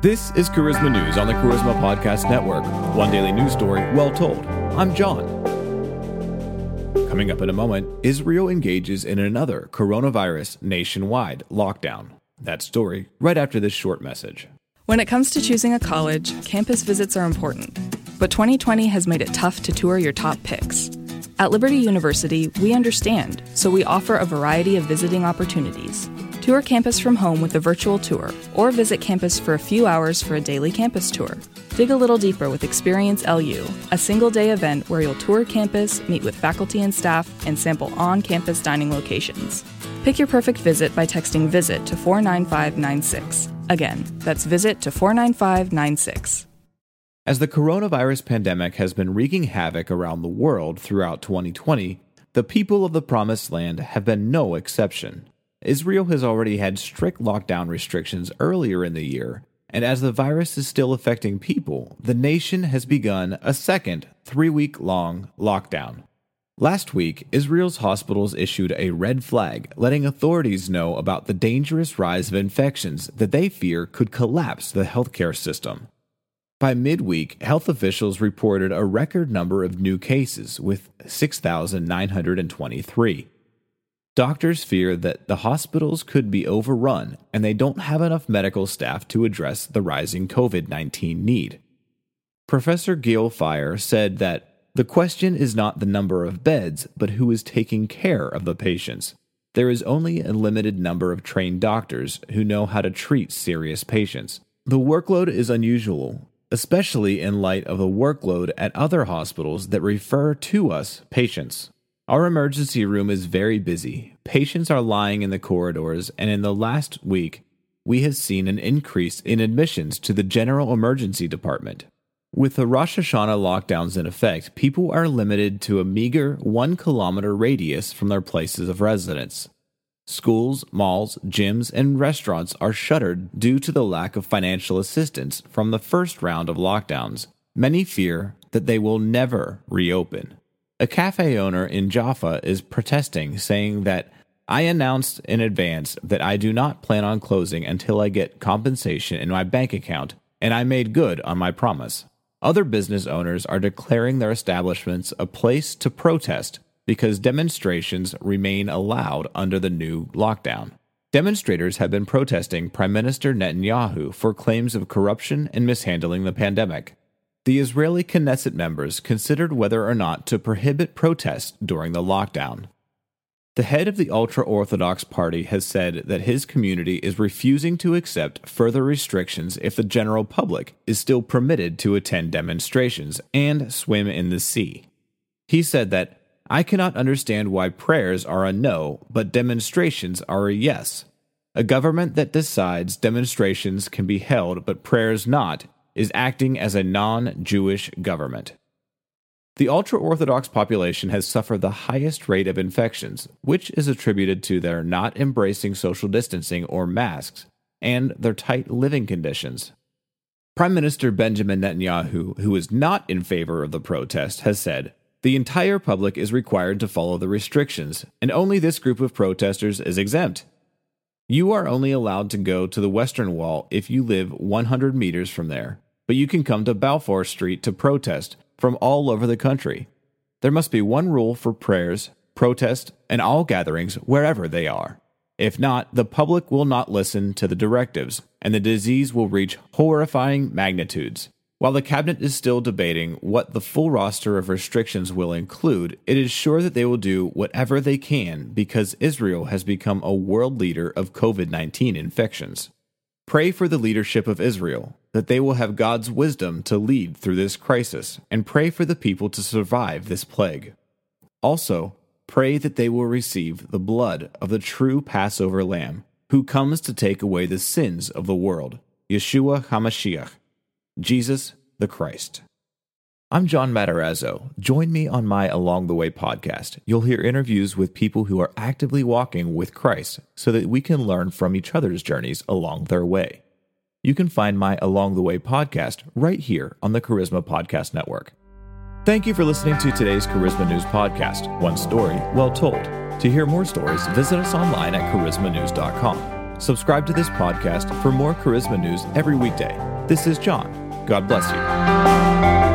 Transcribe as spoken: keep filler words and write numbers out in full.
This is Charisma News on the Charisma Podcast Network. One daily news story, well told. I'm John. Coming up in a moment, Israel engages in another coronavirus nationwide lockdown. That story right after this short message. When it comes to choosing a college, campus visits are important. But twenty twenty has made it tough to tour your top picks. At Liberty University, we understand, so we offer a variety of visiting opportunities. Tour campus from home with a virtual tour, or visit campus for a few hours for a daily campus tour. Dig a little deeper with Experience L U, a single-day event where you'll tour campus, meet with faculty and staff, and sample on-campus dining locations. Pick your perfect visit by texting VISIT to four nine five nine six. Again, that's VISIT to four nine five nine six. As the coronavirus pandemic has been wreaking havoc around the world throughout twenty twenty, the people of the Promised Land have been no exception. Israel has already had strict lockdown restrictions earlier in the year, and as the virus is still affecting people, the nation has begun a second three-week-long lockdown. Last week, Israel's hospitals issued a red flag, letting authorities know about the dangerous rise of infections that they fear could collapse the healthcare system. By midweek, health officials reported a record number of new cases, with six thousand nine hundred twenty-three. Doctors fear that the hospitals could be overrun and they don't have enough medical staff to address the rising covid nineteen need. Professor Gil Fire said that the question is not the number of beds, but who is taking care of the patients. There is only a limited number of trained doctors who know how to treat serious patients. The workload is unusual, especially in light of the workload at other hospitals that refer to us patients. Our emergency room is very busy. Patients are lying in the corridors, and in the last week, we have seen an increase in admissions to the general emergency department. With the Rosh Hashanah lockdowns in effect, people are limited to a meager one-kilometer radius from their places of residence. Schools, malls, gyms, and restaurants are shuttered due to the lack of financial assistance from the first round of lockdowns. Many fear that they will never reopen. A cafe owner in Jaffa is protesting, saying that, "I announced in advance that I do not plan on closing until I get compensation in my bank account, and I made good on my promise." Other business owners are declaring their establishments a place to protest because demonstrations remain allowed under the new lockdown. Demonstrators have been protesting Prime Minister Netanyahu for claims of corruption and mishandling the pandemic. The Israeli Knesset members considered whether or not to prohibit protests during the lockdown. The head of the ultra-Orthodox party has said that his community is refusing to accept further restrictions if the general public is still permitted to attend demonstrations and swim in the sea. He said that, "I cannot understand why prayers are a no, but demonstrations are a yes. A government that decides demonstrations can be held but prayers not is acting as a non-Jewish government." The ultra-Orthodox population has suffered the highest rate of infections, which is attributed to their not embracing social distancing or masks, and their tight living conditions. Prime Minister Benjamin Netanyahu, who is not in favor of the protest, has said, "The entire public is required to follow the restrictions, and only this group of protesters is exempt. You are only allowed to go to the Western Wall if you live one hundred meters from there, but you can come to Balfour Street to protest from all over the country. There must be one rule for prayers, protest, and all gatherings wherever they are. If not, the public will not listen to the directives, and the disease will reach horrifying magnitudes." While the cabinet is still debating what the full roster of restrictions will include, it is sure that they will do whatever they can because Israel has become a world leader of covid nineteen infections. Pray for the leadership of Israel, that they will have God's wisdom to lead through this crisis, and pray for the people to survive this plague. Also, pray that they will receive the blood of the true Passover Lamb, who comes to take away the sins of the world, Yeshua HaMashiach, Jesus the Christ. I'm John Matarazzo. Join me on my Along the Way podcast. You'll hear interviews with people who are actively walking with Christ so that we can learn from each other's journeys along their way. You can find my Along the Way podcast right here on the Charisma Podcast Network. Thank you for listening to today's Charisma News podcast. One story, well told. To hear more stories, visit us online at charisma news dot com. Subscribe to this podcast for more Charisma news every weekday. This is John. God bless you.